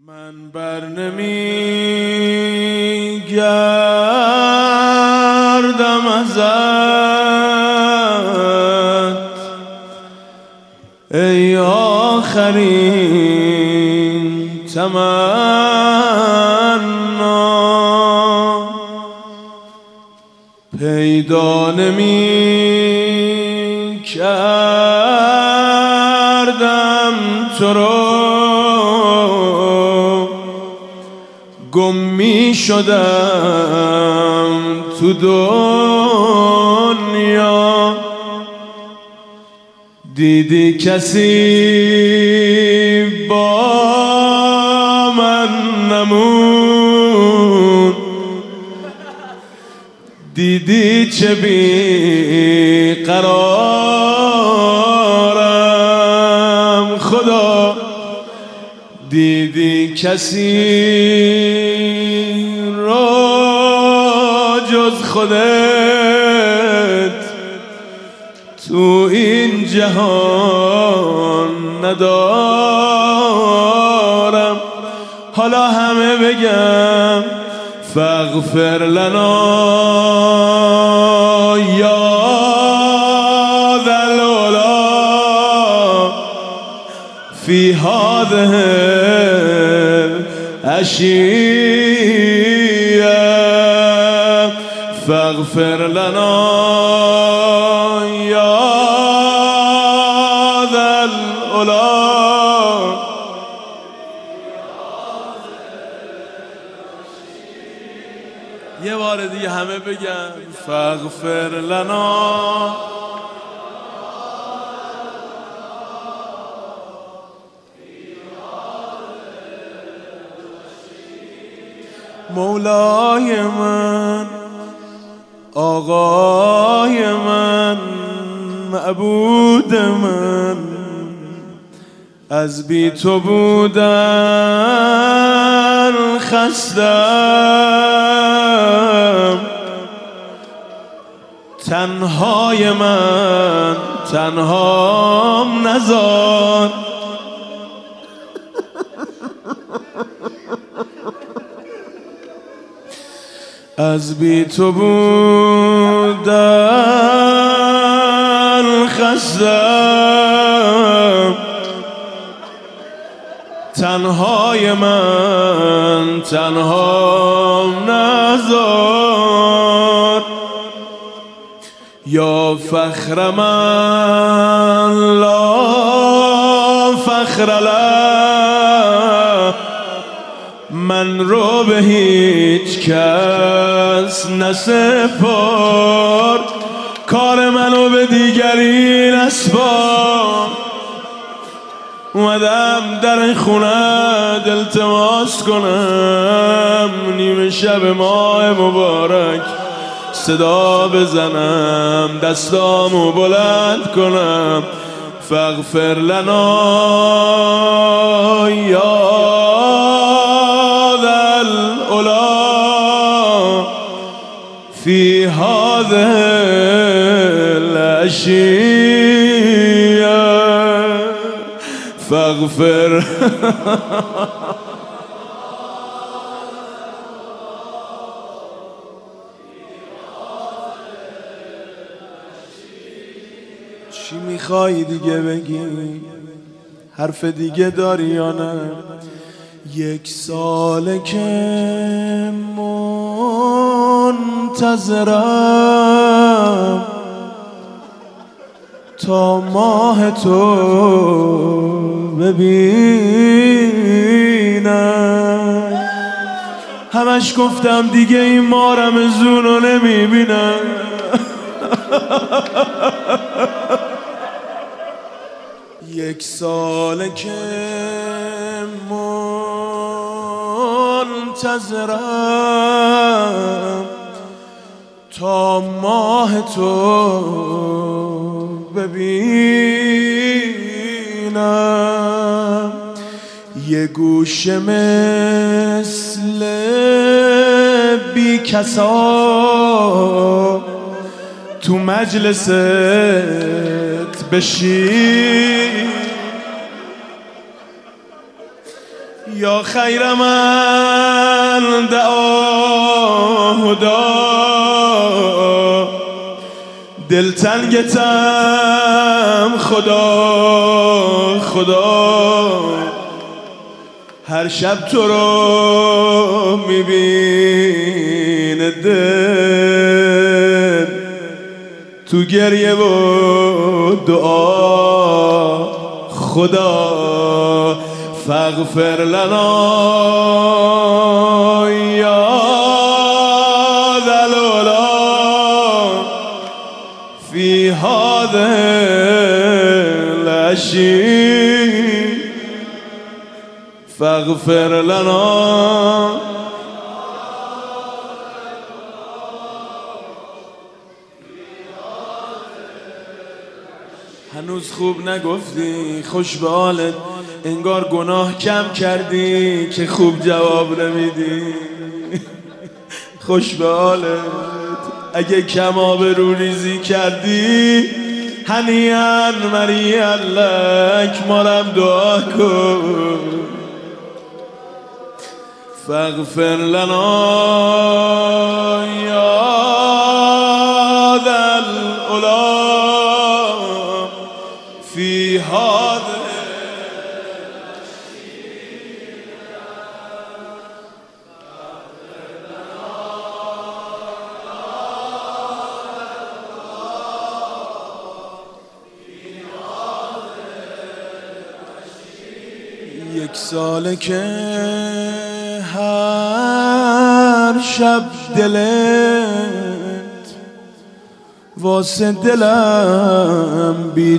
من بر نمیگردم ازت ای آخرین تمنا، پیدا نمی کردم تو رو، گم می شدم تو دنیا. دیدی کسی با من نمون، دیدی چه بی قرارم خدا، دیدی کسی را جز خودت تو این جهان ندارم. حالا همه بگم فاغفر لنا یا ذا العلا فی هذه العشیة، فاغفر لنا یا ذا العلا. یه بار دیگه همه بگن فاغفر لنا. مولای من، آقای من، معبود من، از بی تو بودن خستم. تنهای من تنهام نذار، از بی تو بودن خستم. تنهای من تنهام نذار، یا فخر من لا فخر له، من رو به هیچ کس نسپار، کار منو به دیگری نسپار. اومدم در این خونه التماس کنم، نیمه شب ماه مبارک صدا بزنم، دستامو بلند کنم، فاغفر لنا یا ذا العلا فی هذه العشیة، فاغفر چی میخوای دیگه بگی؟ حرف دیگه داری یا نه؟ 1 ساله که منتظرم تا ماه تو ببینم. همش گفتم دیگه این ماه رمضون رو نمیبینم. 1 ساله که منتظرم تا ماه تو ببینم. یه گوشه مثل بی کسا تو مجلست بشین، یا خیر من دعا هدا دلتنگتم خدا خدا هر شب تو رو میبینه دل تو گریه و دعا خدا فاغفر لنا یا ذا العلا فی هذه العشی فاغفر لنا. هنوز خوب نگفتی خوش به حالت، انگار گناه کم کردی که خوب جواب نمیدی. خوش به حالت، اگه کم آبرو ریزی کردی هنیئا مریئا لک مارم دعا کن. فاغفر لنا یا ذا العلا فی هذه یک ساله که هر شب دلت واسه دلم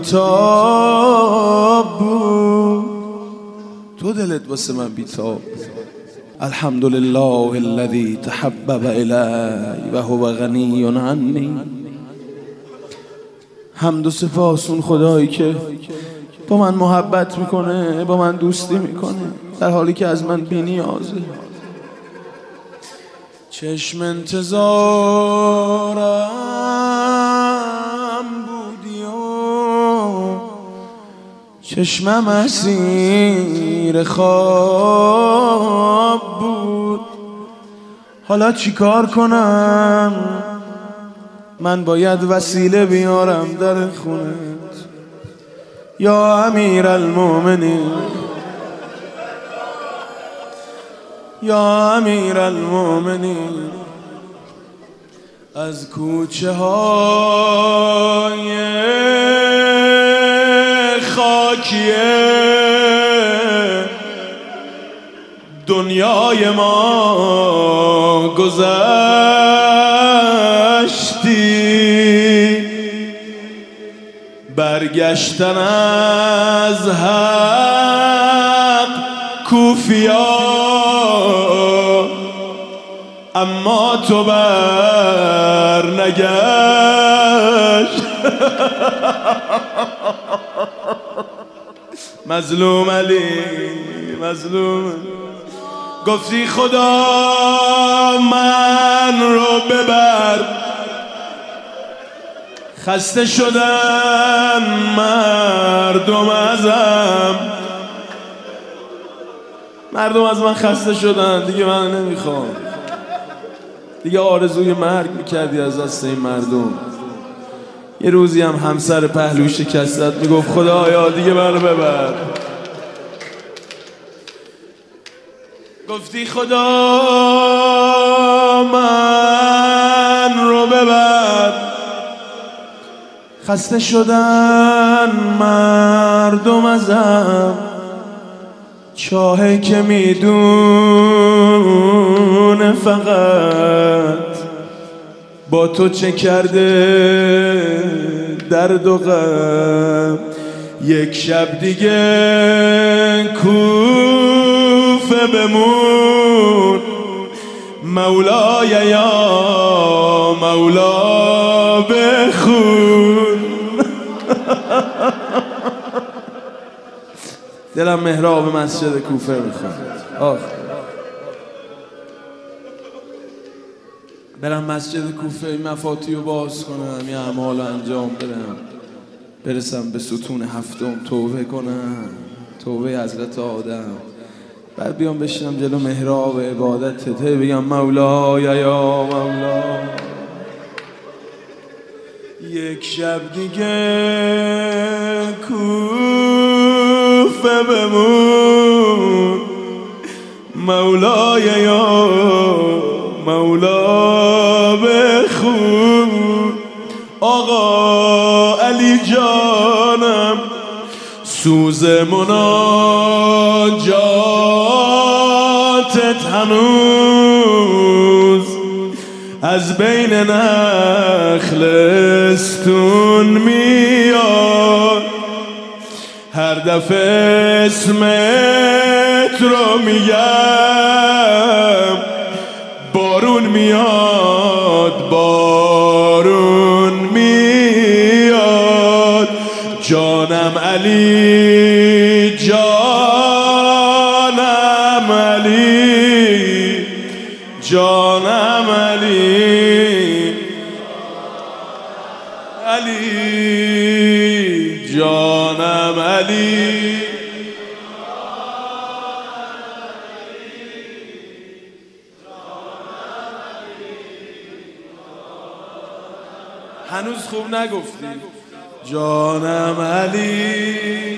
بیتاب بود، تو دلت واسه من بیتاب. الحمدلله الذی تحبب الی و هو غنی عنی. حمد و سپاس اون خدایی که با من محبت میکنه، با من دوستی میکنه در حالی که از من بی‌نیازه. چشم انتظارم بودی و چشمم اسیر خواب بود. حالا چی کار کنم؟ من باید وسیله بیارم در خونت یا امیر المؤمنین، یا امیر المؤمنین. از کوچه های خاکیه دنیای ما گذشتی، برگشتن از حق کوفیا، اما تو بر نگشت. مظلوم علی مظلوم، گفتی خدا من رو ببر، خسته شدن مردم ازم، مردم از من خسته شدن، دیگه من نمیخوام. دیگه آرزوی مرگ میکردی از دست این مردم. یه روزی هم همسر پهلو شکستت میگفت خدایا دیگه منو ببر. گفتی خدا من رو ببر، خسته شدن مردم ازم، چاهی که میدونه فقط با تو چه کرده درد و غم. یک شب دیگه کوفه بمون، مولای یا مولا بخون. دلم محراب مسجد کوفه میخواد، برم مسجد کوفه این مفاتی رو باز کنم، یه اعمال رو انجام بدم، برسم به ستون هفتم توبه کنم، توبه حضرت آدم، بعد بیام بشینم جلو محراب عبادتت بگم مولای یا مولا. یک شب دیگه کوفه بمون مولای یا مولا بخون. آقا علی جانم سوز مناجاتت هنوز از بین نخلستون میاد. هر دفعه اسمت رو میگم بارون میاد بارون میاد. جانم علی جانم علی جانم علی علی جانم علی. هنوز خوب نگفتی جانم علی